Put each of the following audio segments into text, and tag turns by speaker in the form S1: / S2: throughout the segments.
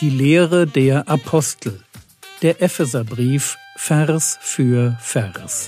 S1: Die Lehre der Apostel. Der Epheserbrief, Vers für Vers.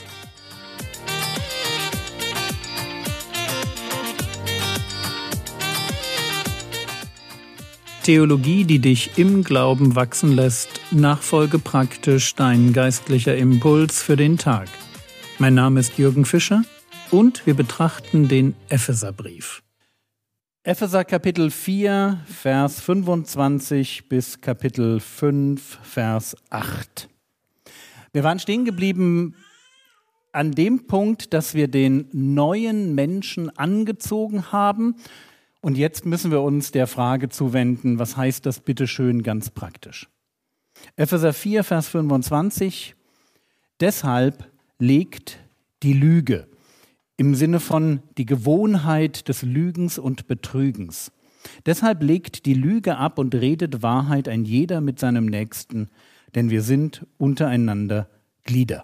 S1: Theologie, die dich im Glauben wachsen lässt, nachfolge praktisch dein geistlicher Impuls für den Tag. Mein Name ist Jürgen Fischer und wir betrachten den Epheserbrief. Epheser Kapitel 4, Vers 25 bis Kapitel 5, Vers 8. Wir waren stehen geblieben an dem Punkt, dass wir den neuen Menschen angezogen haben. Und jetzt müssen wir uns der Frage zuwenden, was heißt das bitteschön ganz praktisch? Epheser 4, Vers 25. Deshalb legt die Lüge, im Sinne von die Gewohnheit des Lügens und Betrügens. Deshalb legt die Lüge ab und redet Wahrheit ein jeder mit seinem Nächsten, denn wir sind untereinander Glieder.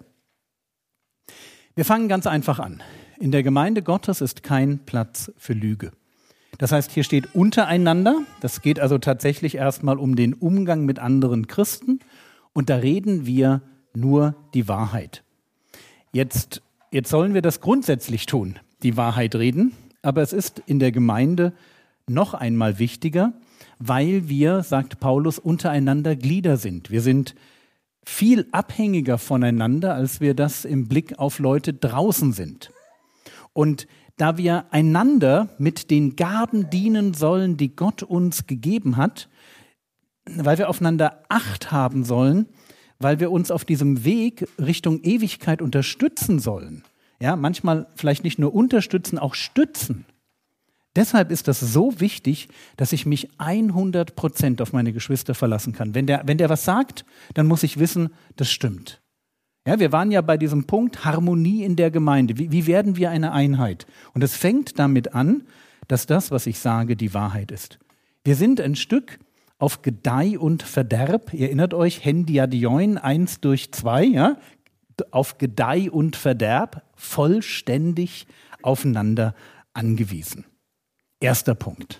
S1: Wir fangen ganz einfach an. In der Gemeinde Gottes ist kein Platz für Lüge. Das heißt, hier steht untereinander. Das geht also tatsächlich erstmal um den Umgang mit anderen Christen. Und da reden wir nur die Wahrheit. Jetzt sollen wir das grundsätzlich tun, die Wahrheit reden. Aber es ist in der Gemeinde noch einmal wichtiger, weil wir, sagt Paulus, untereinander Glieder sind. Wir sind viel abhängiger voneinander, als wir das im Blick auf Leute draußen sind. Und da wir einander mit den Gaben dienen sollen, die Gott uns gegeben hat, weil wir aufeinander Acht haben sollen, weil wir uns auf diesem Weg Richtung Ewigkeit unterstützen sollen. Ja, manchmal vielleicht nicht nur unterstützen, auch stützen. Deshalb ist das so wichtig, dass ich mich 100% auf meine Geschwister verlassen kann. Wenn der was sagt, dann muss ich wissen, das stimmt. Ja, wir waren ja bei diesem Punkt Harmonie in der Gemeinde. Wie werden wir eine Einheit? Und es fängt damit an, dass das, was ich sage, die Wahrheit ist. Wir sind ein Stück auf Gedeih und Verderb. Ihr erinnert euch, Hendiadioin 1/2, ja? Auf Gedeih und Verderb, vollständig aufeinander angewiesen. Erster Punkt.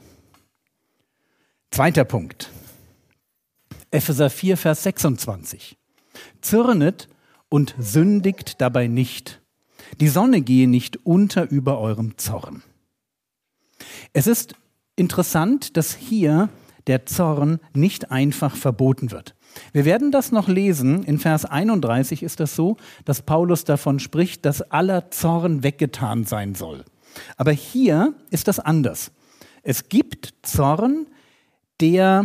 S1: Zweiter Punkt. Epheser 4, Vers 26. Zürnet und sündigt dabei nicht. Die Sonne gehe nicht unter über eurem Zorn. Es ist interessant, dass hier der Zorn nicht einfach verboten wird. Wir werden das noch lesen. In Vers 31 ist das so, dass Paulus davon spricht, dass aller Zorn weggetan sein soll. Aber hier ist das anders. Es gibt Zorn, der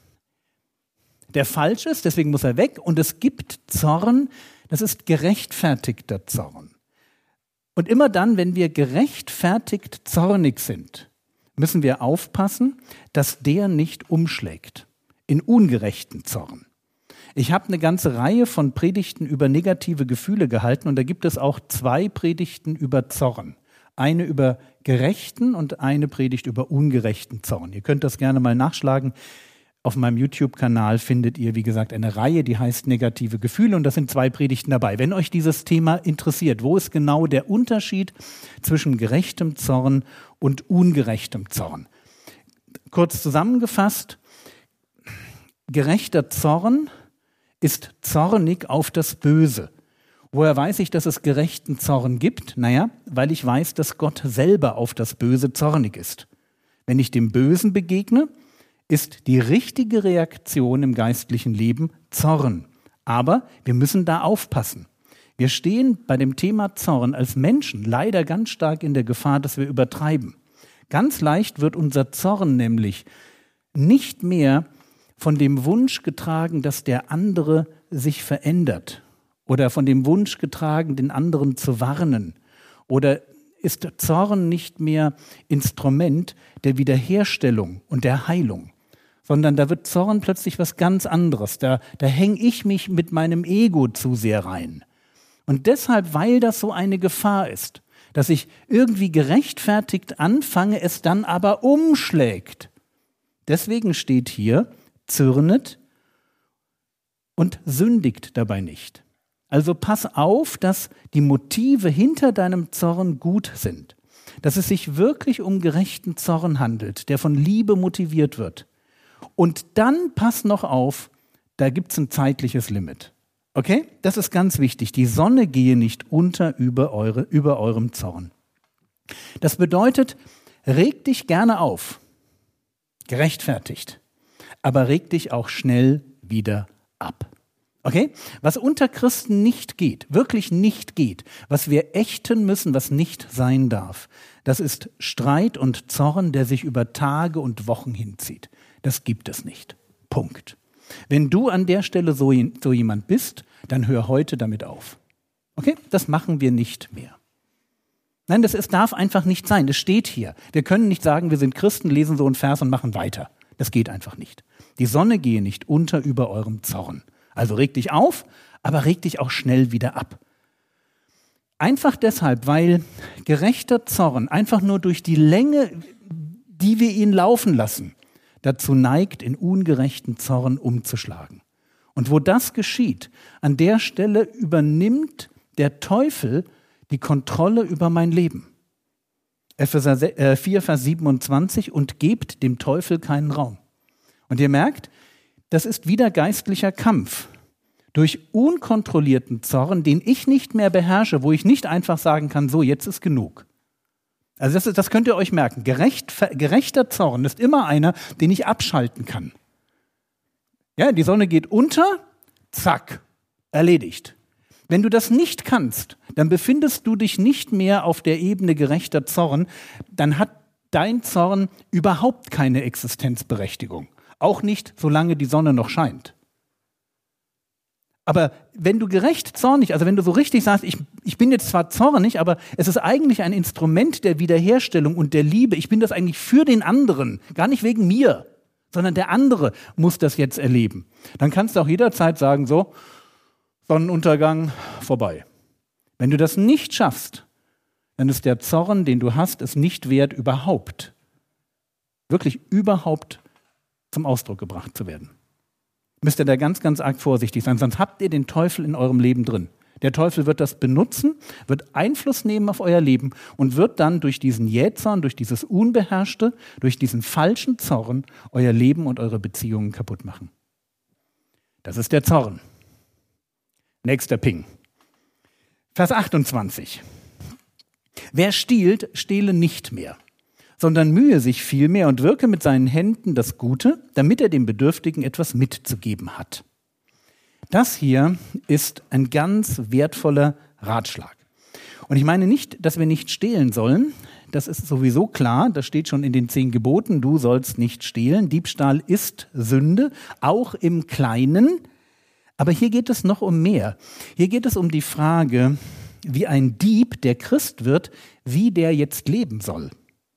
S1: falsch ist, deswegen muss er weg. Und es gibt Zorn, das ist gerechtfertigter Zorn. Und immer dann, wenn wir gerechtfertigt zornig sind, müssen wir aufpassen, dass der nicht umschlägt in ungerechten Zorn. Ich habe eine ganze Reihe von Predigten über negative Gefühle gehalten und da gibt es auch 2 Predigten über Zorn. Eine über gerechten und eine Predigt über ungerechten Zorn. Ihr könnt das gerne mal nachschlagen. Auf meinem YouTube-Kanal findet ihr, wie gesagt, eine Reihe, die heißt Negative Gefühle und das sind 2 Predigten dabei. Wenn euch dieses Thema interessiert, wo ist genau der Unterschied zwischen gerechtem Zorn und ungerechtem Zorn? Kurz zusammengefasst, gerechter Zorn ist zornig auf das Böse. Woher weiß ich, dass es gerechten Zorn gibt? Naja, weil ich weiß, dass Gott selber auf das Böse zornig ist. Wenn ich dem Bösen begegne, ist die richtige Reaktion im geistlichen Leben Zorn. Aber wir müssen da aufpassen. Wir stehen bei dem Thema Zorn als Menschen leider ganz stark in der Gefahr, dass wir übertreiben. Ganz leicht wird unser Zorn nämlich nicht mehr von dem Wunsch getragen, dass der andere sich verändert oder von dem Wunsch getragen, den anderen zu warnen. Oder ist Zorn nicht mehr Instrument der Wiederherstellung und der Heilung, sondern da wird Zorn plötzlich was ganz anderes. Da hänge ich mich mit meinem Ego zu sehr rein. Und deshalb, weil das so eine Gefahr ist, dass ich irgendwie gerechtfertigt anfange, es dann aber umschlägt. Deswegen steht hier, zürnet und sündigt dabei nicht. Also pass auf, dass die Motive hinter deinem Zorn gut sind. Dass es sich wirklich um gerechten Zorn handelt, der von Liebe motiviert wird.
S2: Und dann pass noch auf, da gibt es ein zeitliches Limit. Okay? Das ist ganz wichtig. Die Sonne gehe nicht unter über eurem Zorn. Das bedeutet, reg dich gerne auf, gerechtfertigt, aber reg dich auch schnell wieder ab. Okay? Was unter Christen nicht geht, wirklich nicht geht, was wir ächten müssen, was nicht sein darf, das ist Streit und Zorn, der sich über Tage und Wochen hinzieht. Das gibt es nicht. Punkt. Wenn du an der Stelle so jemand bist, dann hör heute damit auf. Okay? Das machen wir nicht mehr. Nein, es darf einfach nicht sein. Das steht hier. Wir können nicht sagen, wir sind Christen, lesen so einen Vers und machen weiter. Das geht einfach nicht. Die Sonne gehe nicht unter über eurem Zorn. Also reg dich auf, aber reg dich auch schnell wieder ab. Einfach deshalb, weil gerechter Zorn einfach nur durch die Länge, die wir ihn laufen lassen, dazu neigt, in ungerechten Zorn umzuschlagen. Und wo das geschieht, an der Stelle übernimmt der Teufel die Kontrolle über mein Leben. Epheser 4, Vers 27, und gebt dem Teufel keinen Raum. Und ihr merkt, das ist wieder geistlicher Kampf. Durch unkontrollierten Zorn, den ich nicht mehr beherrsche, wo ich nicht einfach sagen kann, so, jetzt ist genug. Also das könnt ihr euch merken. Gerechter Zorn ist immer einer, den ich abschalten kann. Ja, die Sonne geht unter, zack, erledigt. Wenn du das nicht kannst, dann befindest du dich nicht mehr auf der Ebene gerechter Zorn, dann hat dein Zorn überhaupt keine Existenzberechtigung. Auch nicht, solange die Sonne noch scheint. Aber wenn du gerecht zornig, also wenn du so richtig sagst, ich bin jetzt zwar zornig, aber es ist eigentlich ein Instrument der Wiederherstellung und der Liebe, ich bin das eigentlich für den anderen, gar nicht wegen mir, sondern der andere muss das jetzt erleben. Dann kannst du auch jederzeit sagen, so, Sonnenuntergang, vorbei. Wenn du das nicht schaffst, dann ist der Zorn, den du hast, es nicht wert, überhaupt, wirklich überhaupt zum Ausdruck gebracht zu werden. Müsst ihr da ganz, ganz arg vorsichtig sein, sonst habt ihr den Teufel in eurem Leben drin. Der Teufel wird das benutzen, wird Einfluss nehmen auf euer Leben und wird dann durch diesen Jähzorn, durch dieses Unbeherrschte, durch diesen falschen Zorn euer Leben und eure Beziehungen kaputt machen. Das ist der Zorn. Nächster Ping. Vers 28. Wer stiehlt, stehle nicht mehr, sondern mühe sich vielmehr und wirke mit seinen Händen das Gute, damit er dem Bedürftigen etwas mitzugeben hat. Das hier ist ein ganz wertvoller Ratschlag. Und ich meine nicht, dass wir nicht stehlen sollen. Das ist sowieso klar. Das steht schon in den 10 Geboten. Du sollst nicht stehlen. Diebstahl ist Sünde, auch im Kleinen. Aber hier geht es noch um mehr. Hier geht es um die Frage, wie ein Dieb, der Christ wird, wie der jetzt leben soll.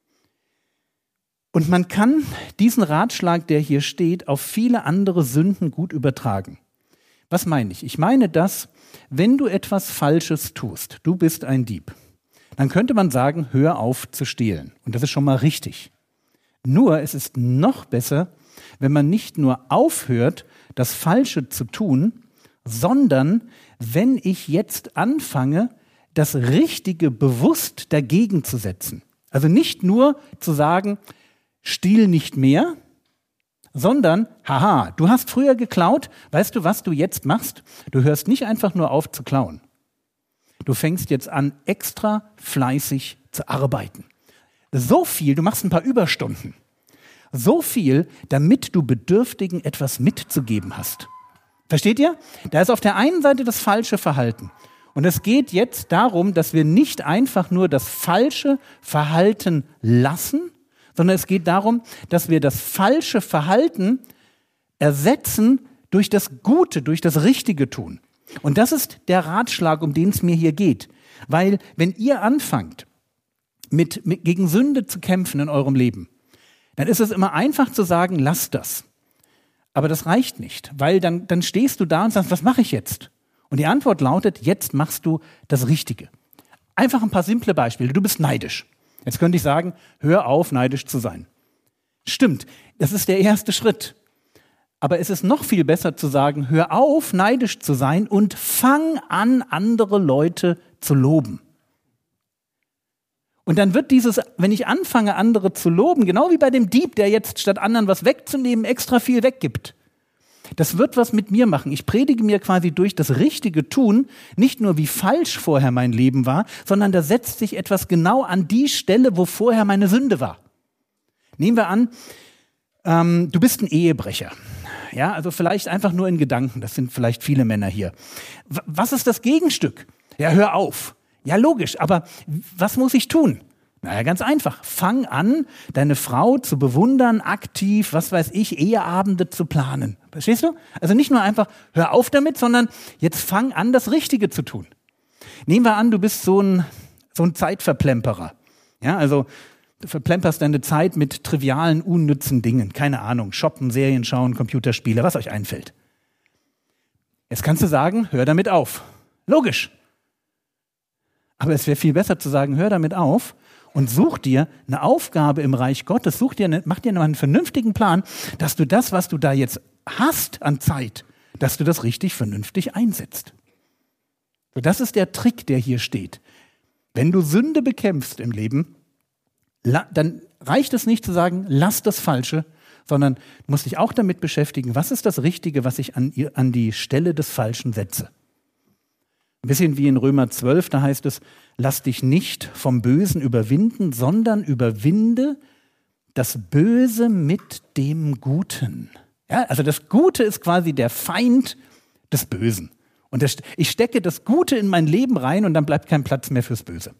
S2: Und man kann diesen Ratschlag, der hier steht, auf viele andere Sünden gut übertragen. Was meine ich? Ich meine, dass, wenn du etwas Falsches tust, du bist ein Dieb, dann könnte man sagen, hör auf zu stehlen. Und das ist schon mal richtig. Nur, es ist noch besser, wenn man nicht nur aufhört, das Falsche zu tun, sondern wenn ich jetzt anfange, das Richtige bewusst dagegen zu setzen. Also nicht nur zu sagen, stiehl nicht mehr, sondern, haha, du hast früher geklaut, weißt du, was du jetzt machst? Du hörst nicht einfach nur auf zu klauen. Du fängst jetzt an, extra fleißig zu arbeiten. So viel, du machst ein paar Überstunden. So viel, damit du Bedürftigen etwas mitzugeben hast. Versteht ihr? Da ist auf der einen Seite das falsche Verhalten. Und es geht jetzt darum, dass wir nicht einfach nur das falsche Verhalten lassen, sondern es geht darum, dass wir das falsche Verhalten ersetzen durch das Gute, durch das Richtige tun. Und das ist der Ratschlag, um den es mir hier geht. Weil wenn ihr anfangt, gegen Sünde zu kämpfen in eurem Leben, dann ist es immer einfach zu sagen, lasst das. Aber das reicht nicht, weil dann stehst du da und sagst, was mache ich jetzt? Und die Antwort lautet, jetzt machst du das Richtige. Einfach ein paar simple Beispiele. Du bist neidisch. Jetzt könnte ich sagen, hör auf, neidisch zu sein. Stimmt, das ist der erste Schritt. Aber es ist noch viel besser zu sagen, hör auf, neidisch zu sein und fang an, andere Leute zu loben. Und dann wird wenn ich anfange, andere zu loben, genau wie bei dem Dieb, der jetzt statt anderen was wegzunehmen, extra viel weggibt. Das wird was mit mir machen. Ich predige mir quasi durch das richtige Tun, nicht nur wie falsch vorher mein Leben war, sondern da setzt sich etwas genau an die Stelle, wo vorher meine Sünde war. Nehmen wir an, du bist ein Ehebrecher. Ja, also vielleicht einfach nur in Gedanken. Das sind vielleicht viele Männer hier. Was ist das Gegenstück? Ja, hör auf. Ja, logisch. Aber was muss ich tun? Naja, ganz einfach. Fang an, deine Frau zu bewundern, aktiv, was weiß ich, Eheabende zu planen. Verstehst du? Also nicht nur einfach, hör auf damit, sondern jetzt fang an, das Richtige zu tun. Nehmen wir an, du bist so ein Zeitverplemperer. Ja, also du verplemperst deine Zeit mit trivialen, unnützen Dingen. Keine Ahnung, shoppen, Serien schauen, Computerspiele, was euch einfällt. Jetzt kannst du sagen, hör damit auf. Logisch. Aber es wäre viel besser zu sagen, hör damit auf und such dir eine Aufgabe im Reich Gottes, mach dir mal einen vernünftigen Plan, dass du das, was du da jetzt hast an Zeit, dass du das richtig vernünftig einsetzt. So, das ist der Trick, der hier steht. Wenn du Sünde bekämpfst im Leben, dann reicht es nicht zu sagen, lass das Falsche, sondern du musst dich auch damit beschäftigen, was ist das Richtige, was ich an die Stelle des Falschen setze. Ein bisschen wie in Römer 12, da heißt es, lass dich nicht vom Bösen überwinden, sondern überwinde das Böse mit dem Guten. Ja, also das Gute ist quasi der Feind des Bösen. Und ich stecke das Gute in mein Leben rein und dann bleibt kein Platz mehr fürs Böse.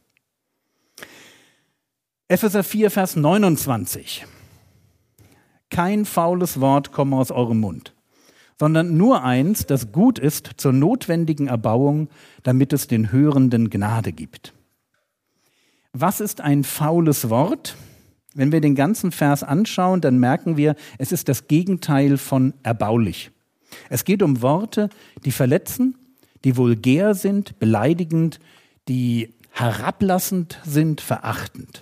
S2: Epheser 4, Vers 29. Kein faules Wort komme aus eurem Mund, sondern nur eins, das gut ist zur notwendigen Erbauung, damit es den Hörenden Gnade gibt. Was ist ein faules Wort? Wenn wir den ganzen Vers anschauen, dann merken wir, es ist das Gegenteil von erbaulich. Es geht um Worte, die verletzen, die vulgär sind, beleidigend, die herablassend sind, verachtend.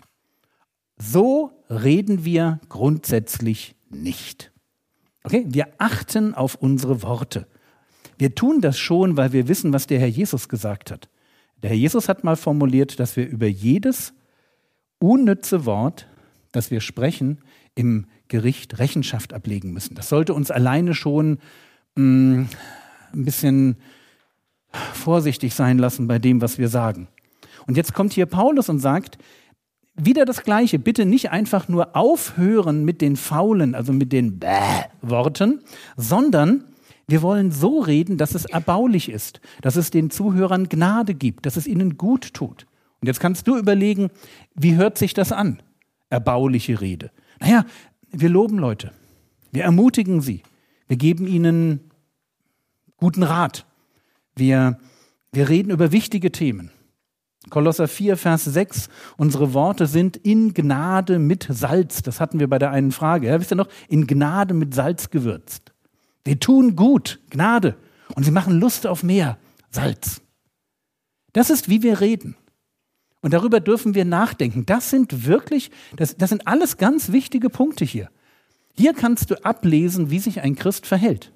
S2: So reden wir grundsätzlich nicht. Okay? Wir achten auf unsere Worte. Wir tun das schon, weil wir wissen, was der Herr Jesus gesagt hat. Der Herr Jesus hat mal formuliert, dass wir über jedes unnütze Wort, das wir sprechen, im Gericht Rechenschaft ablegen müssen. Das sollte uns alleine schon ein bisschen vorsichtig sein lassen bei dem, was wir sagen. Und jetzt kommt hier Paulus und sagt, wieder das Gleiche, bitte nicht einfach nur aufhören mit den faulen, also mit den Worten, sondern wir wollen so reden, dass es erbaulich ist, dass es den Zuhörern Gnade gibt, dass es ihnen gut tut. Und jetzt kannst du überlegen, wie hört sich das an, erbauliche Rede? Naja, wir loben Leute, wir ermutigen sie, wir geben ihnen guten Rat, wir reden über wichtige Themen. Kolosser 4, Vers 6, unsere Worte sind in Gnade mit Salz. Das hatten wir bei der einen Frage. Ja, wisst ihr noch? In Gnade mit Salz gewürzt. Wir tun gut, Gnade. Und sie machen Lust auf mehr, Salz. Das ist, wie wir reden. Und darüber dürfen wir nachdenken. Das sind alles ganz wichtige Punkte hier. Hier kannst du ablesen, wie sich ein Christ verhält.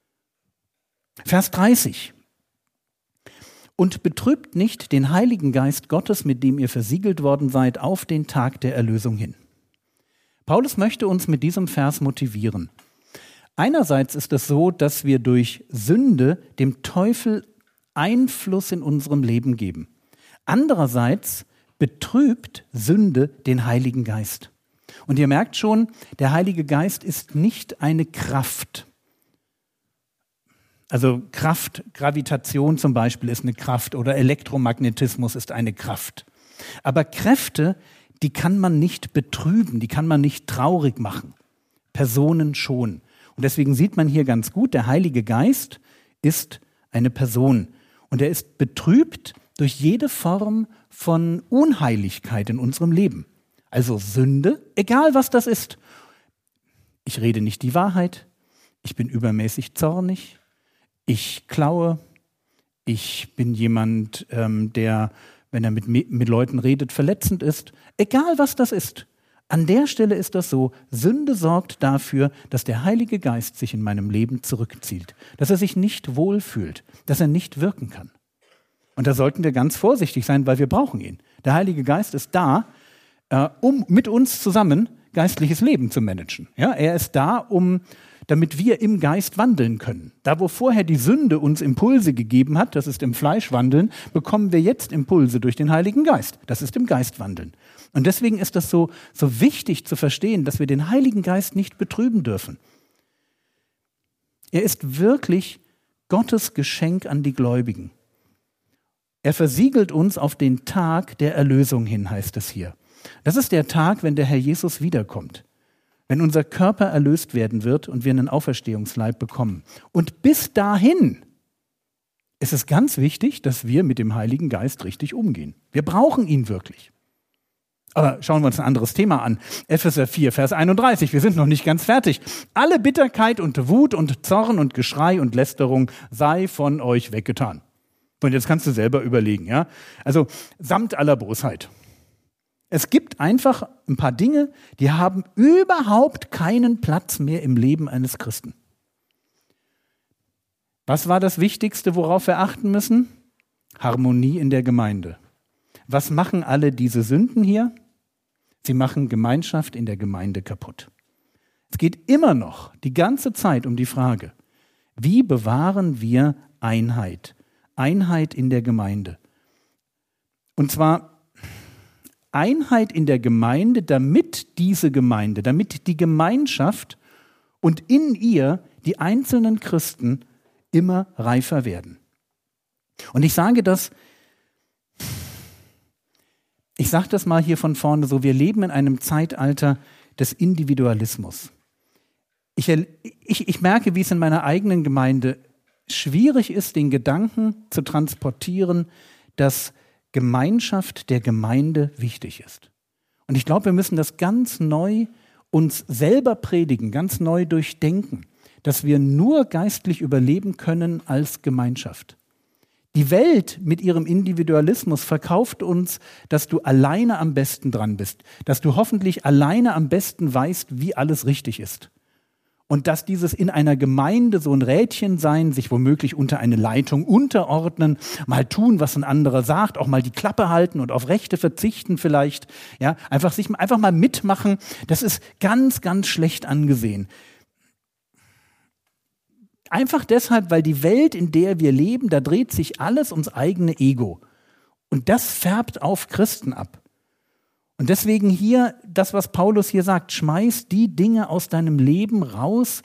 S2: Vers 30. Und betrübt nicht den Heiligen Geist Gottes, mit dem ihr versiegelt worden seid, auf den Tag der Erlösung hin. Paulus möchte uns mit diesem Vers motivieren. Einerseits ist es so, dass wir durch Sünde dem Teufel Einfluss in unserem Leben geben. Andererseits betrübt Sünde den Heiligen Geist. Und ihr merkt schon, der Heilige Geist ist nicht eine Kraft. Also Kraft, Gravitation zum Beispiel ist eine Kraft oder Elektromagnetismus ist eine Kraft. Aber Kräfte, die kann man nicht betrüben, die kann man nicht traurig machen. Personen schon. Und deswegen sieht man hier ganz gut, der Heilige Geist ist eine Person. Und er ist betrübt durch jede Form von Unheiligkeit in unserem Leben. Also Sünde, egal was das ist. Ich rede nicht die Wahrheit, ich bin übermäßig zornig, ich klaue, ich bin jemand, der, wenn er mit Leuten redet, verletzend ist. Egal was das ist. An der Stelle ist das so, Sünde sorgt dafür, dass der Heilige Geist sich in meinem Leben zurückzieht. Dass er sich nicht wohlfühlt, dass er nicht wirken kann. Und da sollten wir ganz vorsichtig sein, weil wir brauchen ihn. Der Heilige Geist ist da, um mit uns zusammen geistliches Leben zu managen. Ja, er ist da, damit wir im Geist wandeln können. Da, wo vorher die Sünde uns Impulse gegeben hat, das ist im Fleisch wandeln, bekommen wir jetzt Impulse durch den Heiligen Geist. Das ist im Geist wandeln. Und deswegen ist das so wichtig zu verstehen, dass wir den Heiligen Geist nicht betrüben dürfen. Er ist wirklich Gottes Geschenk an die Gläubigen. Er versiegelt uns auf den Tag der Erlösung hin, heißt es hier. Das ist der Tag, wenn der Herr Jesus wiederkommt. Wenn unser Körper erlöst werden wird und wir einen Auferstehungsleib bekommen. Und bis dahin ist es ganz wichtig, dass wir mit dem Heiligen Geist richtig umgehen. Wir brauchen ihn wirklich. Aber schauen wir uns ein anderes Thema an. Epheser 4, Vers 31. Wir sind noch nicht ganz fertig. Alle Bitterkeit und Wut und Zorn und Geschrei und Lästerung sei von euch weggetan. Und jetzt kannst du selber überlegen, ja? Also samt aller Bosheit. Es gibt einfach ein paar Dinge, die haben überhaupt keinen Platz mehr im Leben eines Christen. Was war das Wichtigste, worauf wir achten müssen? Harmonie in der Gemeinde. Was machen alle diese Sünden hier? Sie machen Gemeinschaft in der Gemeinde kaputt. Es geht immer noch die ganze Zeit um die Frage, wie bewahren wir Einheit? Einheit in der Gemeinde. Und zwar Einheit in der Gemeinde, damit die Gemeinschaft und in ihr die einzelnen Christen immer reifer werden. Und ich sage das mal hier von vorne so, wir leben in einem Zeitalter des Individualismus. Ich merke, wie es in meiner eigenen Gemeinde schwierig ist, den Gedanken zu transportieren, dass Gemeinschaft der Gemeinde wichtig ist. Und ich glaube, wir müssen das ganz neu uns selber predigen, ganz neu durchdenken, dass wir nur geistlich überleben können als Gemeinschaft. Die Welt mit ihrem Individualismus verkauft uns, dass du alleine am besten dran bist, dass du hoffentlich alleine am besten weißt, wie alles richtig ist. Und dass dieses in einer Gemeinde so ein Rädchen sein, sich womöglich unter eine Leitung unterordnen, mal tun, was ein anderer sagt, auch mal die Klappe halten und auf Rechte verzichten vielleicht, ja, einfach mal mitmachen, das ist ganz, ganz schlecht angesehen. Einfach deshalb, weil die Welt, in der wir leben, da dreht sich alles ums eigene Ego. Und das färbt auf Christen ab. Und deswegen hier, das, was Paulus hier sagt, schmeiß die Dinge aus deinem Leben raus,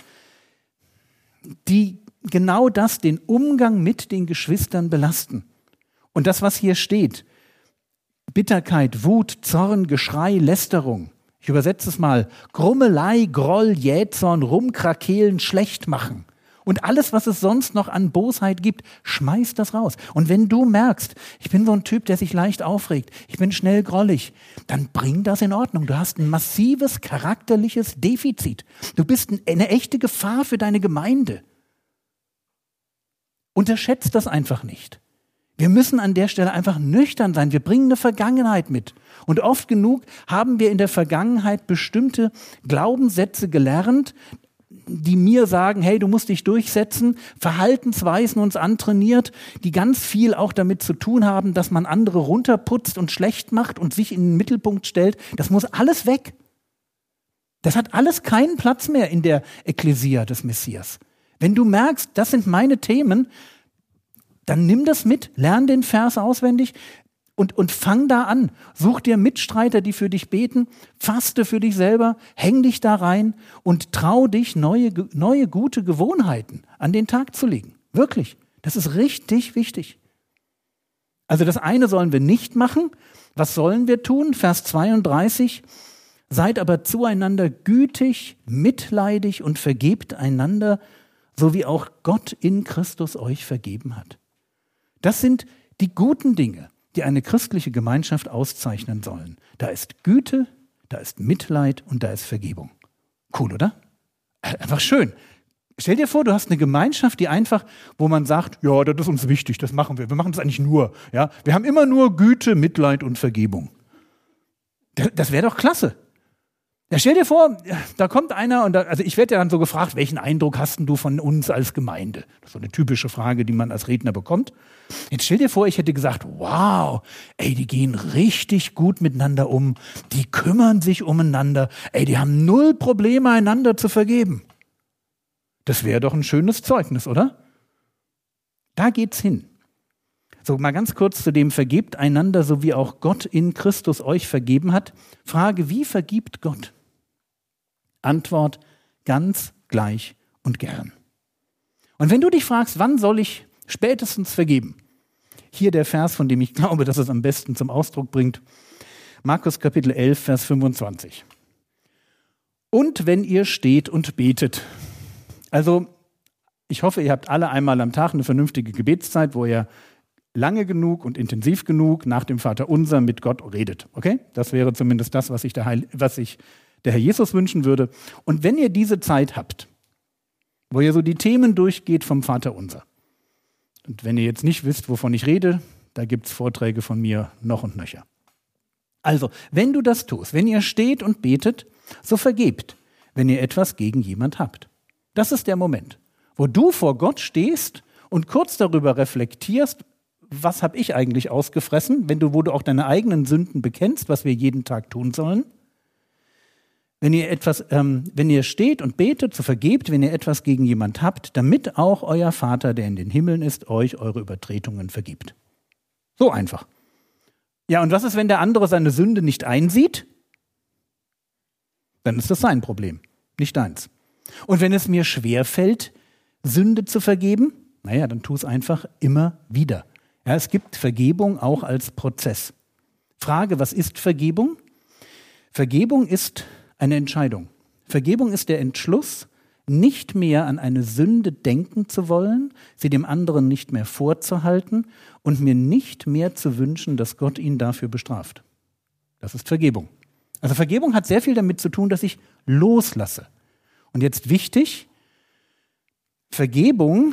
S2: die genau das, den Umgang mit den Geschwistern belasten. Und das, was hier steht, Bitterkeit, Wut, Zorn, Geschrei, Lästerung. Ich übersetze es mal, Grummelei, Groll, Jähzorn, Rumkrakehlen, Schlechtmachen. Und alles, was es sonst noch an Bosheit gibt, schmeiß das raus. Und wenn du merkst, ich bin so ein Typ, der sich leicht aufregt, ich bin schnell grollig, dann bring das in Ordnung. Du hast ein massives charakterliches Defizit. Du bist eine echte Gefahr für deine Gemeinde. Unterschätzt das einfach nicht. Wir müssen an der Stelle einfach nüchtern sein. Wir bringen eine Vergangenheit mit. Und oft genug haben wir in der Vergangenheit bestimmte Glaubenssätze gelernt, die mir sagen, hey, du musst dich durchsetzen, Verhaltensweisen uns antrainiert, die ganz viel auch damit zu tun haben, dass man andere runterputzt und schlecht macht und sich in den Mittelpunkt stellt. Das muss alles weg. Das hat alles keinen Platz mehr in der Ekklesia des Messias. Wenn du merkst, das sind meine Themen, dann nimm das mit, lern den Vers auswendig und fang da an. Such dir Mitstreiter, die für dich beten, faste für dich selber, häng dich da rein und trau dich, neue gute Gewohnheiten an den Tag zu legen. Wirklich, das ist richtig wichtig. Also das eine sollen wir nicht machen. Was sollen wir tun? Vers 32, seid aber zueinander gütig, mitleidig und vergebt einander, so wie auch Gott in Christus euch vergeben hat. Das sind die guten Dinge, die eine christliche Gemeinschaft auszeichnen sollen. Da ist Güte, da ist Mitleid und da ist Vergebung. Cool, oder? Einfach schön. Stell dir vor, du hast eine Gemeinschaft, die einfach, wo man sagt, ja, das ist uns wichtig, das machen wir. Wir machen das eigentlich nur. Ja? Wir haben immer nur Güte, Mitleid und Vergebung. Das wäre doch klasse. Ja, stell dir vor, da kommt einer also ich werde ja dann so gefragt, welchen Eindruck hast denn du von uns als Gemeinde? Das ist so eine typische Frage, die man als Redner bekommt. Jetzt stell dir vor, ich hätte gesagt, wow, ey, die gehen richtig gut miteinander um, die kümmern sich umeinander, ey, die haben 0 Probleme, einander zu vergeben. Das wäre doch ein schönes Zeugnis, oder? Da geht's hin. So, mal ganz kurz zu dem vergebt einander, so wie auch Gott in Christus euch vergeben hat. Frage, wie vergibt Gott? Antwort, ganz gleich und gern. Und wenn du dich fragst, wann soll ich spätestens vergeben? Hier der Vers, von dem ich glaube, dass es am besten zum Ausdruck bringt. Markus Kapitel 11, Vers 25. Und wenn ihr steht und betet. Also, ich hoffe, ihr habt alle einmal am Tag eine vernünftige Gebetszeit, wo ihr lange genug und intensiv genug nach dem Vaterunser mit Gott redet. Okay? Das wäre zumindest das, was sich der Herr Jesus wünschen würde. Und wenn ihr diese Zeit habt, wo ihr so die Themen durchgeht vom Vaterunser, und wenn ihr jetzt nicht wisst, wovon ich rede, da gibt es Vorträge von mir noch und nöcher. Also, wenn du das tust, wenn ihr steht und betet, so vergebt, wenn ihr etwas gegen jemand habt. Das ist der Moment, wo du vor Gott stehst und kurz darüber reflektierst, was habe ich eigentlich ausgefressen, wo du auch deine eigenen Sünden bekennst, was wir jeden Tag tun sollen. Wenn ihr steht und betet, so vergebt, wenn ihr etwas gegen jemand habt, damit auch euer Vater, der in den Himmeln ist, euch eure Übertretungen vergibt. So einfach. Ja, und was ist, wenn der andere seine Sünde nicht einsieht? Dann ist das sein Problem, nicht deins. Und wenn es mir schwerfällt, Sünde zu vergeben, naja, dann tu es einfach immer wieder. Ja, es gibt Vergebung auch als Prozess. Frage, was ist Vergebung? Vergebung ist eine Entscheidung. Vergebung ist der Entschluss, nicht mehr an eine Sünde denken zu wollen, sie dem anderen nicht mehr vorzuhalten und mir nicht mehr zu wünschen, dass Gott ihn dafür bestraft. Das ist Vergebung. Also Vergebung hat sehr viel damit zu tun, dass ich loslasse. Und jetzt wichtig, Vergebung,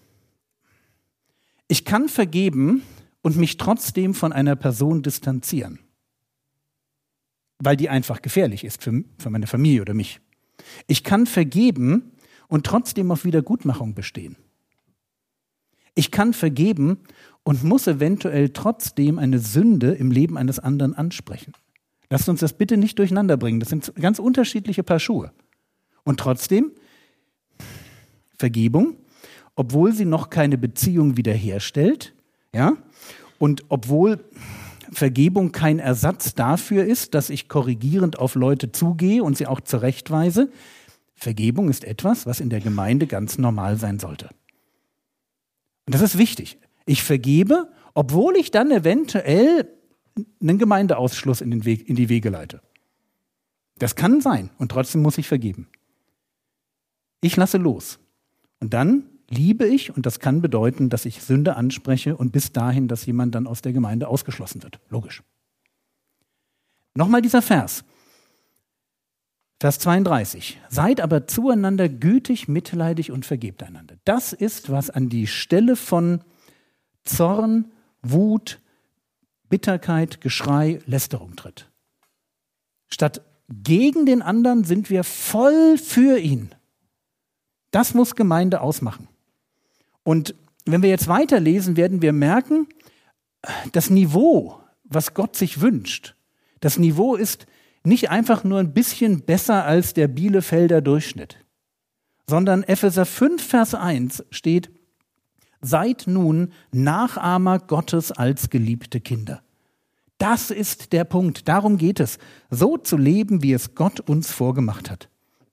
S2: ich kann vergeben und mich trotzdem von einer Person distanzieren, weil die einfach gefährlich ist für meine Familie oder mich. Ich kann vergeben und trotzdem auf Wiedergutmachung bestehen. Ich kann vergeben und muss eventuell trotzdem eine Sünde im Leben eines anderen ansprechen. Lasst uns das bitte nicht durcheinander bringen. Das sind ganz unterschiedliche Paar Schuhe. Und trotzdem, Vergebung, obwohl sie noch keine Beziehung wiederherstellt, ja, und obwohl Vergebung kein Ersatz dafür ist, dass ich korrigierend auf Leute zugehe und sie auch zurechtweise. Vergebung ist etwas, was in der Gemeinde ganz normal sein sollte. Und das ist wichtig. Ich vergebe, obwohl ich dann eventuell einen Gemeindeausschluss in die Wege leite. Das kann sein und trotzdem muss ich vergeben. Ich lasse los. Und dann liebe ich, und das kann bedeuten, dass ich Sünde anspreche und bis dahin, dass jemand dann aus der Gemeinde ausgeschlossen wird. Logisch. Nochmal dieser Vers. Vers 32. Seid aber zueinander gütig, mitleidig und vergebt einander. Das ist, was an die Stelle von Zorn, Wut, Bitterkeit, Geschrei, Lästerung tritt. Statt gegen den anderen sind wir voll für ihn. Das muss Gemeinde ausmachen. Und wenn wir jetzt weiterlesen, werden wir merken, das Niveau, was Gott sich wünscht, das Niveau ist nicht einfach nur ein bisschen besser als der Bielefelder Durchschnitt, sondern Epheser 5, Vers 1 steht, seid nun Nachahmer Gottes als geliebte Kinder. Das ist der Punkt, darum geht es, so zu leben, wie es Gott uns vorgemacht hat.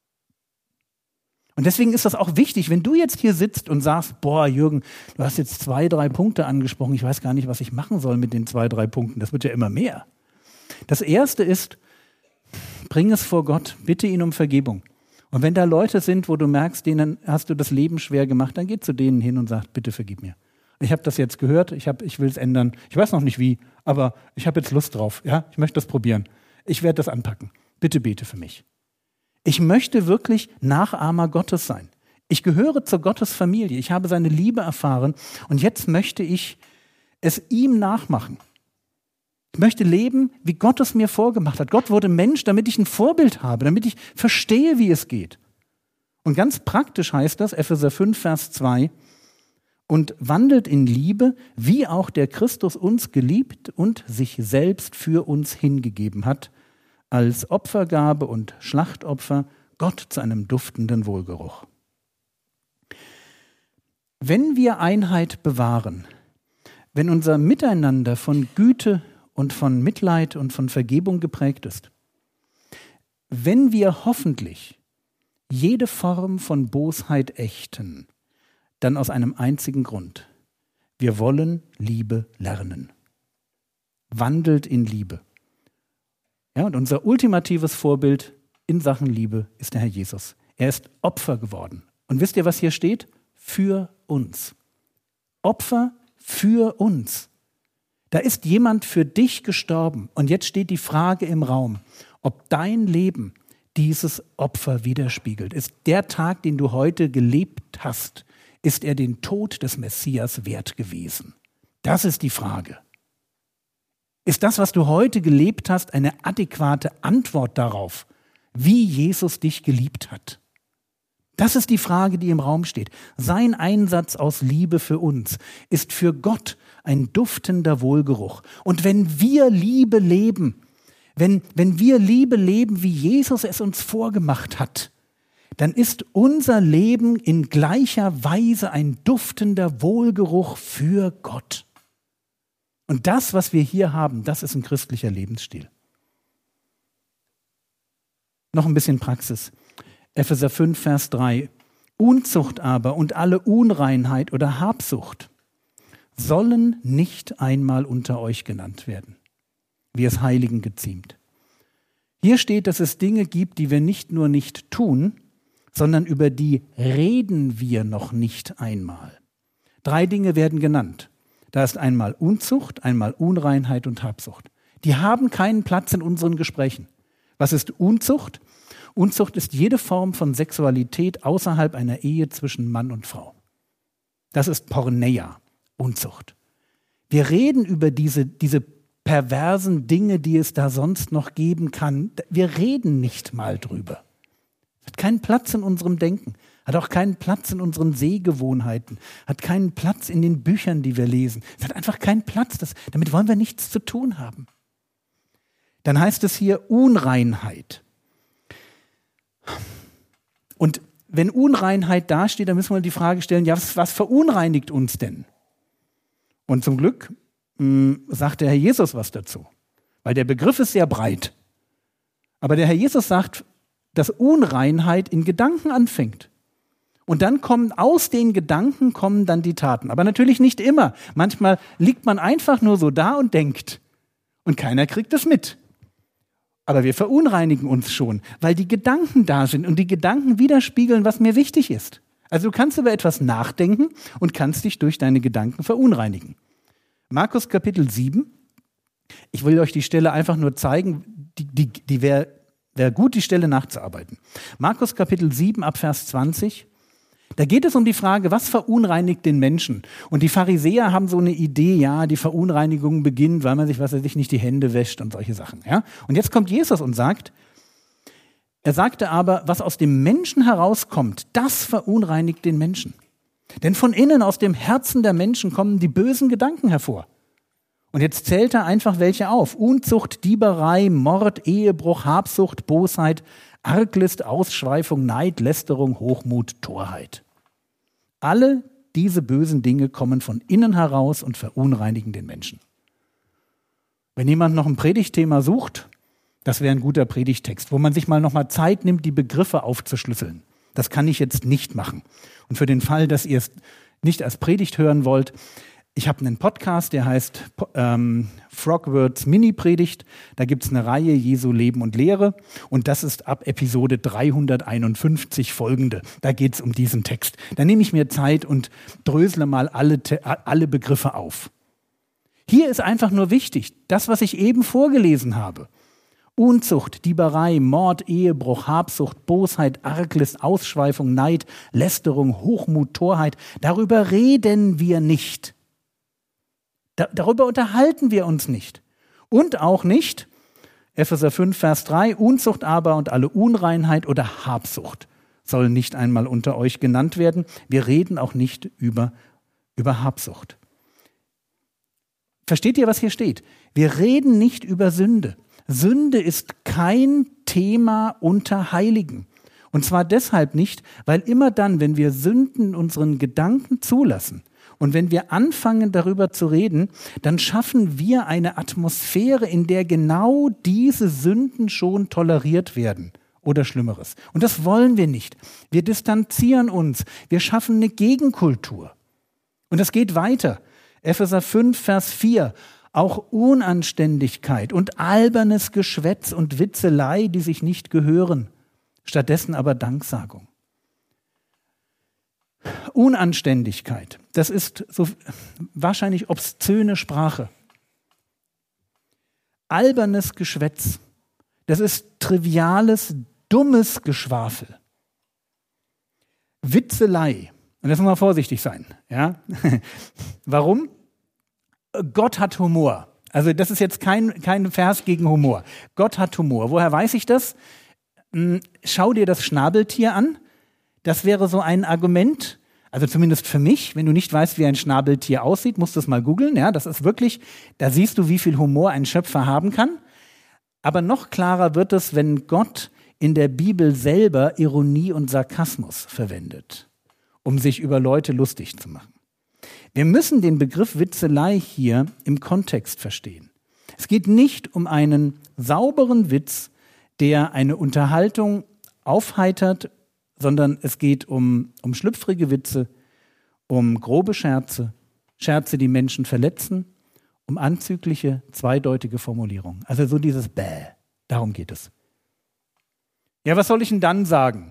S2: Und deswegen ist das auch wichtig, wenn du jetzt hier sitzt und sagst, boah, Jürgen, du hast jetzt 2, 3 Punkte angesprochen, ich weiß gar nicht, was ich machen soll mit den 2, 3 Punkten, das wird ja immer mehr. Das Erste ist, bring es vor Gott, bitte ihn um Vergebung. Und wenn da Leute sind, wo du merkst, denen hast du das Leben schwer gemacht, dann geh zu denen hin und sag, bitte vergib mir. Ich habe das jetzt gehört, ich will es ändern, ich weiß noch nicht wie, aber ich habe jetzt Lust drauf, ja? Ich möchte das probieren, ich werde das anpacken, bitte bete für mich. Ich möchte wirklich Nachahmer Gottes sein. Ich gehöre zur Gottes Familie. Ich habe seine Liebe erfahren und jetzt möchte ich es ihm nachmachen. Ich möchte leben, wie Gott es mir vorgemacht hat. Gott wurde Mensch, damit ich ein Vorbild habe, damit ich verstehe, wie es geht. Und ganz praktisch heißt das, Epheser 5, Vers 2, und wandelt in Liebe, wie auch der Christus uns geliebt und sich selbst für uns hingegeben hat, als Opfergabe und Schlachtopfer, Gott zu einem duftenden Wohlgeruch. Wenn wir Einheit bewahren, wenn unser Miteinander von Güte und von Mitleid und von Vergebung geprägt ist, wenn wir hoffentlich jede Form von Bosheit ächten, dann aus einem einzigen Grund. Wir wollen Liebe lernen. Wandelt in Liebe. Ja, und unser ultimatives Vorbild in Sachen Liebe ist der Herr Jesus. Er ist Opfer geworden. Und wisst ihr, was hier steht? Für uns. Opfer für uns. Da ist jemand für dich gestorben. Und jetzt steht die Frage im Raum, ob dein Leben dieses Opfer widerspiegelt. Ist der Tag, den du heute gelebt hast, ist er den Tod des Messias wert gewesen? Das ist die Frage. Ist das, was du heute gelebt hast, eine adäquate Antwort darauf, wie Jesus dich geliebt hat? Das ist die Frage, die im Raum steht. Sein Einsatz aus Liebe für uns ist für Gott ein duftender Wohlgeruch. Und wenn wir Liebe leben, wenn wir Liebe leben, wie Jesus es uns vorgemacht hat, dann ist unser Leben in gleicher Weise ein duftender Wohlgeruch für Gott. Und das, was wir hier haben, das ist ein christlicher Lebensstil. Noch ein bisschen Praxis. Epheser 5, Vers 3. Unzucht aber und alle Unreinheit oder Habsucht sollen nicht einmal unter euch genannt werden, wie es Heiligen geziemt. Hier steht, dass es Dinge gibt, die wir nicht nur nicht tun, sondern über die reden wir noch nicht einmal. 3 Dinge werden genannt. Da ist einmal Unzucht, einmal Unreinheit und Habsucht. Die haben keinen Platz in unseren Gesprächen. Was ist Unzucht? Unzucht ist jede Form von Sexualität außerhalb einer Ehe zwischen Mann und Frau. Das ist Porneia, Unzucht. Wir reden über diese perversen Dinge, die es da sonst noch geben kann. Wir reden nicht mal drüber. Hat keinen Platz in unserem Denken, hat auch keinen Platz in unseren Sehgewohnheiten, hat keinen Platz in den Büchern, die wir lesen. Es hat einfach keinen Platz. Damit wollen wir nichts zu tun haben. Dann heißt es hier Unreinheit. Und wenn Unreinheit dasteht, dann müssen wir die Frage stellen, ja, was verunreinigt uns denn? Und zum Glück sagt der Herr Jesus was dazu, weil der Begriff ist sehr breit. Aber der Herr Jesus sagt, dass Unreinheit in Gedanken anfängt. Und dann aus den Gedanken kommen dann die Taten. Aber natürlich nicht immer. Manchmal liegt man einfach nur so da und denkt. Und keiner kriegt es mit. Aber wir verunreinigen uns schon, weil die Gedanken da sind und die Gedanken widerspiegeln, was mir wichtig ist. Also du kannst über etwas nachdenken und kannst dich durch deine Gedanken verunreinigen. Markus Kapitel 7. Ich will euch die Stelle einfach nur zeigen, die wäre gut, die Stelle nachzuarbeiten. Markus Kapitel 7 ab Vers 20. Da geht es um die Frage, was verunreinigt den Menschen? Und die Pharisäer haben so eine Idee, ja, die Verunreinigung beginnt, weil man sich nicht die Hände wäscht und solche Sachen. Ja? Und jetzt kommt Jesus und er sagte aber, was aus dem Menschen herauskommt, das verunreinigt den Menschen. Denn von innen, aus dem Herzen der Menschen kommen die bösen Gedanken hervor. Und jetzt zählt er einfach welche auf. Unzucht, Dieberei, Mord, Ehebruch, Habsucht, Bosheit, Arglist, Ausschweifung, Neid, Lästerung, Hochmut, Torheit. Alle diese bösen Dinge kommen von innen heraus und verunreinigen den Menschen. Wenn jemand noch ein Predigtthema sucht, das wäre ein guter Predigtext, wo man sich mal noch mal Zeit nimmt, die Begriffe aufzuschlüsseln. Das kann ich jetzt nicht machen. Und für den Fall, dass ihr es nicht als Predigt hören wollt, ich habe einen Podcast, der heißt Frogwords Mini-Predigt. Da gibt es eine Reihe Jesu Leben und Lehre. Und das ist ab Episode 351 folgende. Da geht es um diesen Text. Da nehme ich mir Zeit und drösle mal alle Begriffe auf. Hier ist einfach nur wichtig, das, was ich eben vorgelesen habe. Unzucht, Dieberei, Mord, Ehebruch, Habsucht, Bosheit, Arglist, Ausschweifung, Neid, Lästerung, Hochmut, Torheit. Darüber reden wir nicht. Darüber unterhalten wir uns nicht. Und auch nicht, Epheser 5, Vers 3, Unzucht aber und alle Unreinheit oder Habsucht soll nicht einmal unter euch genannt werden. Wir reden auch nicht über Habsucht. Versteht ihr, was hier steht? Wir reden nicht über Sünde. Sünde ist kein Thema unter Heiligen. Und zwar deshalb nicht, weil immer dann, wenn wir Sünden in unseren Gedanken zulassen und wenn wir anfangen, darüber zu reden, dann schaffen wir eine Atmosphäre, in der genau diese Sünden schon toleriert werden oder Schlimmeres. Und das wollen wir nicht. Wir distanzieren uns. Wir schaffen eine Gegenkultur. Und es geht weiter. Epheser 5, Vers 4. Auch Unanständigkeit und albernes Geschwätz und Witzelei, die sich nicht gehören. Stattdessen aber Danksagung. Unanständigkeit, das ist so wahrscheinlich obszöne Sprache. Albernes Geschwätz, das ist triviales, dummes Geschwafel. Witzelei, und jetzt muss man vorsichtig sein. Ja? Warum? Gott hat Humor. Also das ist jetzt kein Vers gegen Humor. Gott hat Humor. Woher weiß ich das? Schau dir das Schnabeltier an. Das wäre so ein Argument, also zumindest für mich, wenn du nicht weißt, wie ein Schnabeltier aussieht, musst du es mal googeln. Ja, das ist wirklich, da siehst du, wie viel Humor ein Schöpfer haben kann. Aber noch klarer wird es, wenn Gott in der Bibel selber Ironie und Sarkasmus verwendet, um sich über Leute lustig zu machen. Wir müssen den Begriff Witzelei hier im Kontext verstehen. Es geht nicht um einen sauberen Witz, der eine Unterhaltung aufheitert, sondern es geht um schlüpfrige Witze, um grobe Scherze, die Menschen verletzen, um anzügliche, zweideutige Formulierungen. Also so dieses Bäh, darum geht es. Ja, was soll ich denn dann sagen?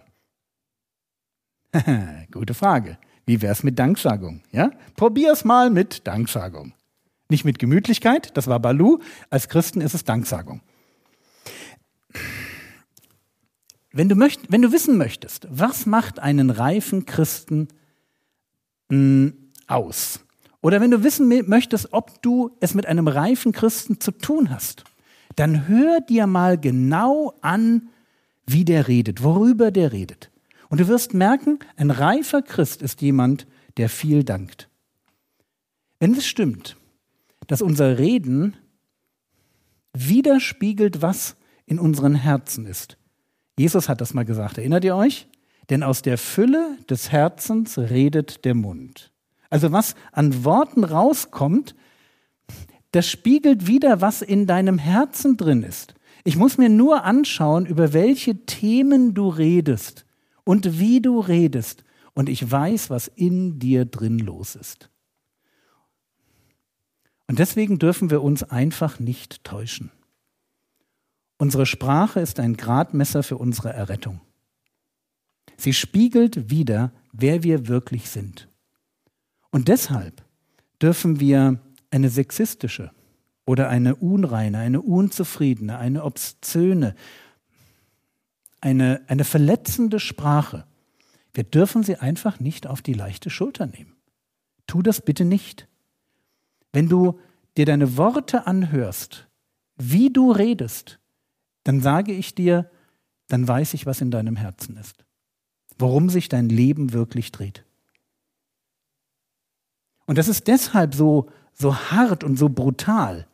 S2: Gute Frage. Wie wär's mit Danksagung? Ja? Probier's mal mit Danksagung. Nicht mit Gemütlichkeit, das war Balu. Als Christen ist es Danksagung. Wenn du wissen möchtest, was macht einen reifen Christen aus? Oder wenn du wissen möchtest, ob du es mit einem reifen Christen zu tun hast, dann hör dir mal genau an, wie der redet, worüber der redet. Und du wirst merken, ein reifer Christ ist jemand, der viel dankt. Wenn es stimmt, dass unser Reden widerspiegelt, was in unseren Herzen ist. Jesus hat das mal gesagt, erinnert ihr euch? Denn aus der Fülle des Herzens redet der Mund. Also was an Worten rauskommt, das spiegelt wider, was in deinem Herzen drin ist. Ich muss mir nur anschauen, über welche Themen du redest und wie du redest. Und ich weiß, was in dir drin los ist. Und deswegen dürfen wir uns einfach nicht täuschen. Unsere Sprache ist ein Gradmesser für unsere Errettung. Sie spiegelt wider, wer wir wirklich sind. Und deshalb dürfen wir eine sexistische oder eine unreine, eine unzufriedene, eine obszöne, eine verletzende Sprache, wir dürfen sie einfach nicht auf die leichte Schulter nehmen. Tu das bitte nicht. Wenn du dir deine Worte anhörst, wie du redest, dann sage ich dir, dann weiß ich, was in deinem Herzen ist. Worum sich dein Leben wirklich dreht. Und das ist deshalb so hart und so brutal,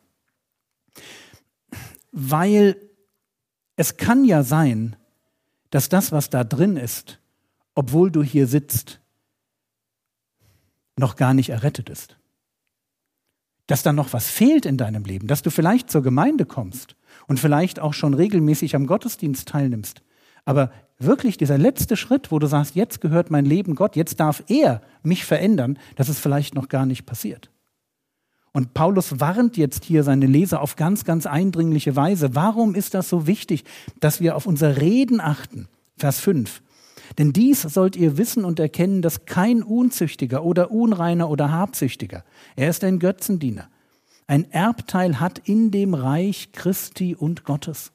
S2: weil es kann ja sein, dass das, was da drin ist, obwohl du hier sitzt, noch gar nicht errettet ist. Dass da noch was fehlt in deinem Leben, dass du vielleicht zur Gemeinde kommst und vielleicht auch schon regelmäßig am Gottesdienst teilnimmst. Aber wirklich dieser letzte Schritt, wo du sagst, jetzt gehört mein Leben Gott, jetzt darf er mich verändern, das ist vielleicht noch gar nicht passiert. Und Paulus warnt jetzt hier seine Leser auf ganz, ganz eindringliche Weise. Warum ist das so wichtig, dass wir auf unser Reden achten? Vers 5. Denn dies sollt ihr wissen und erkennen, dass kein Unzüchtiger oder Unreiner oder Habsüchtiger, er ist ein Götzendiener, ein Erbteil hat in dem Reich Christi und Gottes.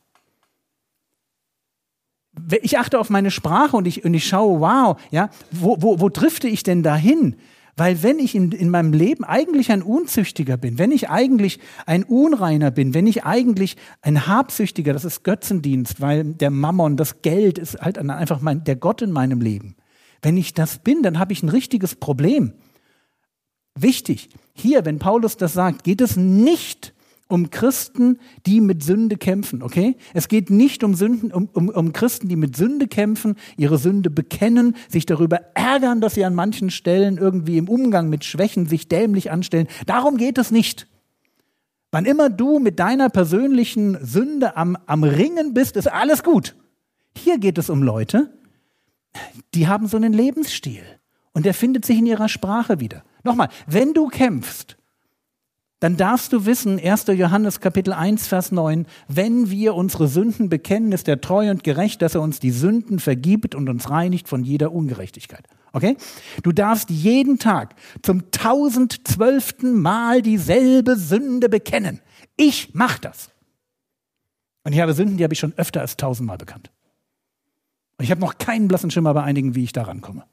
S2: Ich achte auf meine Sprache und ich schaue, wow, ja, wo drifte ich denn dahin? Weil wenn ich in meinem Leben eigentlich ein Unzüchtiger bin, wenn ich eigentlich ein Unreiner bin, wenn ich eigentlich ein Habsüchtiger, das ist Götzendienst, weil der Mammon, das Geld ist halt einfach der Gott in meinem Leben. Wenn ich das bin, dann habe ich ein richtiges Problem. Wichtig, hier, wenn Paulus das sagt, geht es nicht um Christen, die mit Sünde kämpfen, okay? Es geht nicht um Christen, die mit Sünde kämpfen, ihre Sünde bekennen, sich darüber ärgern, dass sie an manchen Stellen irgendwie im Umgang mit Schwächen sich dämlich anstellen. Darum geht es nicht. Wann immer du mit deiner persönlichen Sünde am Ringen bist, ist alles gut. Hier geht es um Leute, die haben so einen Lebensstil und der findet sich in ihrer Sprache wieder. Nochmal, wenn du kämpfst, dann darfst du wissen, 1. Johannes Kapitel 1, Vers 9, wenn wir unsere Sünden bekennen, ist er treu und gerecht, dass er uns die Sünden vergibt und uns reinigt von jeder Ungerechtigkeit. Okay? Du darfst jeden Tag zum 1012. Mal dieselbe Sünde bekennen. Ich mach das. Und ich habe Sünden, die habe ich schon öfter als 1000 Mal bekannt. Und ich habe noch keinen blassen Schimmer bei einigen, wie ich da rankomme.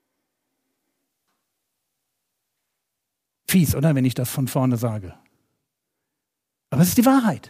S2: Fies, oder, wenn ich das von vorne sage. Aber es ist die Wahrheit.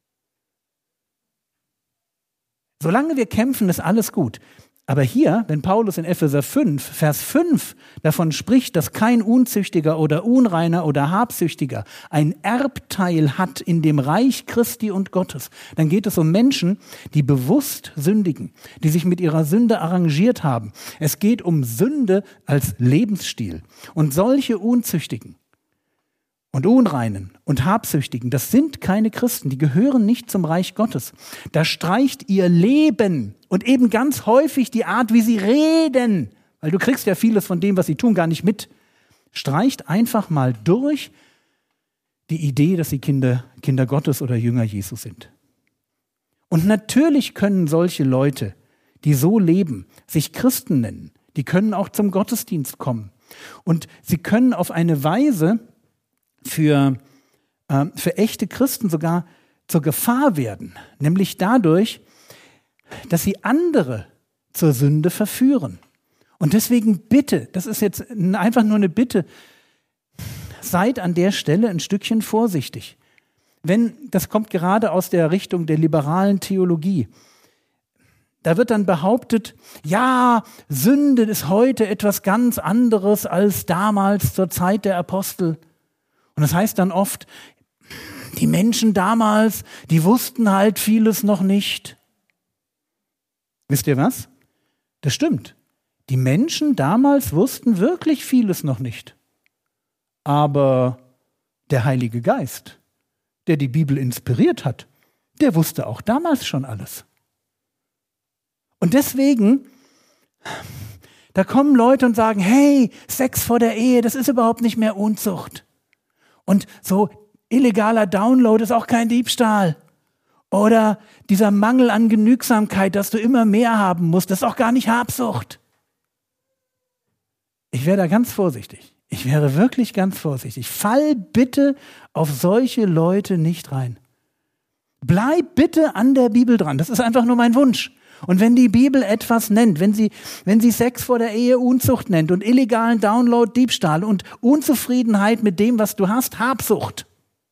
S2: Solange wir kämpfen, ist alles gut. Aber hier, wenn Paulus in Epheser 5, Vers 5 davon spricht, dass kein Unzüchtiger oder Unreiner oder Habsüchtiger ein Erbteil hat in dem Reich Christi und Gottes, dann geht es um Menschen, die bewusst sündigen, die sich mit ihrer Sünde arrangiert haben. Es geht um Sünde als Lebensstil. Und solche Unzüchtigen und Unreinen und Habsüchtigen, das sind keine Christen, die gehören nicht zum Reich Gottes. Da streicht ihr Leben und eben ganz häufig die Art, wie sie reden, weil du kriegst ja vieles von dem, was sie tun, gar nicht mit, streicht einfach mal durch die Idee, dass sie Kinder Gottes oder Jünger Jesu sind. Und natürlich können solche Leute, die so leben, sich Christen nennen. Die können auch zum Gottesdienst kommen. Und sie können auf eine Weise für echte Christen sogar zur Gefahr werden, nämlich dadurch, dass sie andere zur Sünde verführen. Und deswegen bitte, das ist jetzt einfach nur eine Bitte, seid an der Stelle ein Stückchen vorsichtig. Das kommt gerade aus der Richtung der liberalen Theologie. Da wird dann behauptet, ja, Sünde ist heute etwas ganz anderes als damals zur Zeit der Apostel. Und das heißt dann oft, die Menschen damals, die wussten halt vieles noch nicht. Wisst ihr was? Das stimmt. Die Menschen damals wussten wirklich vieles noch nicht. Aber der Heilige Geist, der die Bibel inspiriert hat, der wusste auch damals schon alles. Und deswegen, da kommen Leute und sagen, hey, Sex vor der Ehe, das ist überhaupt nicht mehr Unzucht. Und so illegaler Download ist auch kein Diebstahl. Oder dieser Mangel an Genügsamkeit, dass du immer mehr haben musst, das ist auch gar nicht Habsucht. Ich wäre da ganz vorsichtig. Ich wäre wirklich ganz vorsichtig. Fall bitte auf solche Leute nicht rein. Bleib bitte an der Bibel dran. Das ist einfach nur mein Wunsch. Und wenn die Bibel etwas nennt, wenn sie Sex vor der Ehe Unzucht nennt und illegalen Download Diebstahl und Unzufriedenheit mit dem, was du hast, Habsucht,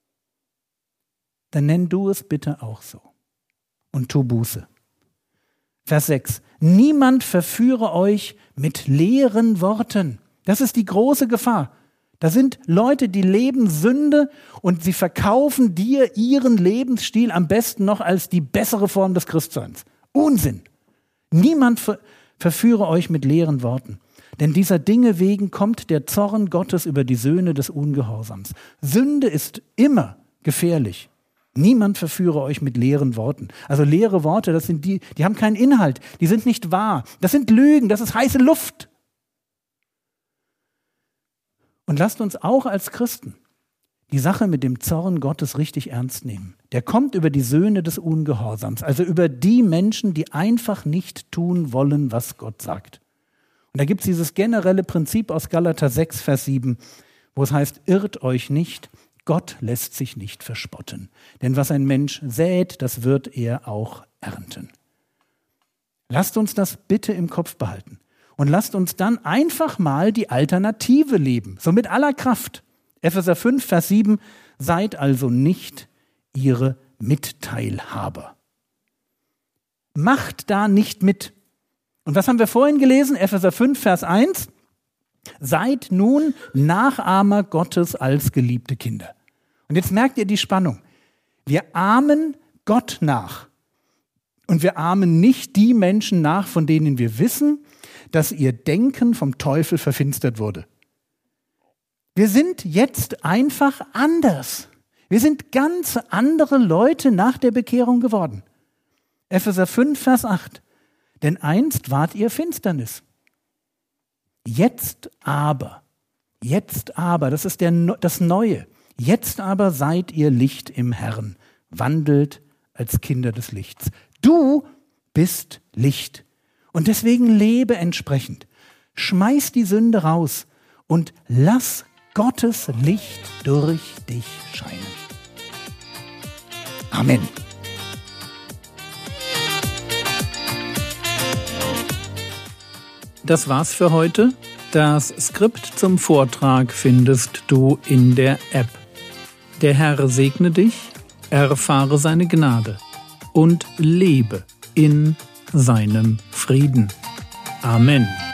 S2: dann nenn du es bitte auch so und tu Buße. Vers 6. Niemand verführe euch mit leeren Worten. Das ist die große Gefahr. Da sind Leute, die leben Sünde und sie verkaufen dir ihren Lebensstil am besten noch als die bessere Form des Christseins. Unsinn. Niemand verführe euch mit leeren Worten. Denn dieser Dinge wegen kommt der Zorn Gottes über die Söhne des Ungehorsams. Sünde ist immer gefährlich. Niemand verführe euch mit leeren Worten. Also leere Worte, das sind die haben keinen Inhalt. Die sind nicht wahr. Das sind Lügen. Das ist heiße Luft. Und lasst uns auch als Christen die Sache mit dem Zorn Gottes richtig ernst nehmen. Der kommt über die Söhne des Ungehorsams, also über die Menschen, die einfach nicht tun wollen, was Gott sagt. Und da gibt es dieses generelle Prinzip aus Galater 6, Vers 7, wo es heißt, irrt euch nicht, Gott lässt sich nicht verspotten. Denn was ein Mensch sät, das wird er auch ernten. Lasst uns das bitte im Kopf behalten. Und lasst uns dann einfach mal die Alternative leben, so mit aller Kraft. Epheser 5, Vers 7, seid also nicht ihre Mitteilhaber. Macht da nicht mit. Und was haben wir vorhin gelesen? Epheser 5, Vers 1. Seid nun Nachahmer Gottes als geliebte Kinder. Und jetzt merkt ihr die Spannung. Wir ahmen Gott nach. Und wir ahmen nicht die Menschen nach, von denen wir wissen, dass ihr Denken vom Teufel verfinstert wurde. Wir sind jetzt einfach anders. Wir sind ganz andere Leute nach der Bekehrung geworden. Epheser 5, Vers 8. Denn einst wart ihr Finsternis. Jetzt aber, das ist das Neue. Jetzt aber seid ihr Licht im Herrn. Wandelt als Kinder des Lichts. Du bist Licht. Und deswegen lebe entsprechend. Schmeiß die Sünde raus und lass Gottes Licht durch dich scheinen. Amen.
S1: Das war's für heute. Das Skript zum Vortrag findest du in der App. Der Herr segne dich, erfahre seine Gnade und lebe in seinem Frieden. Amen.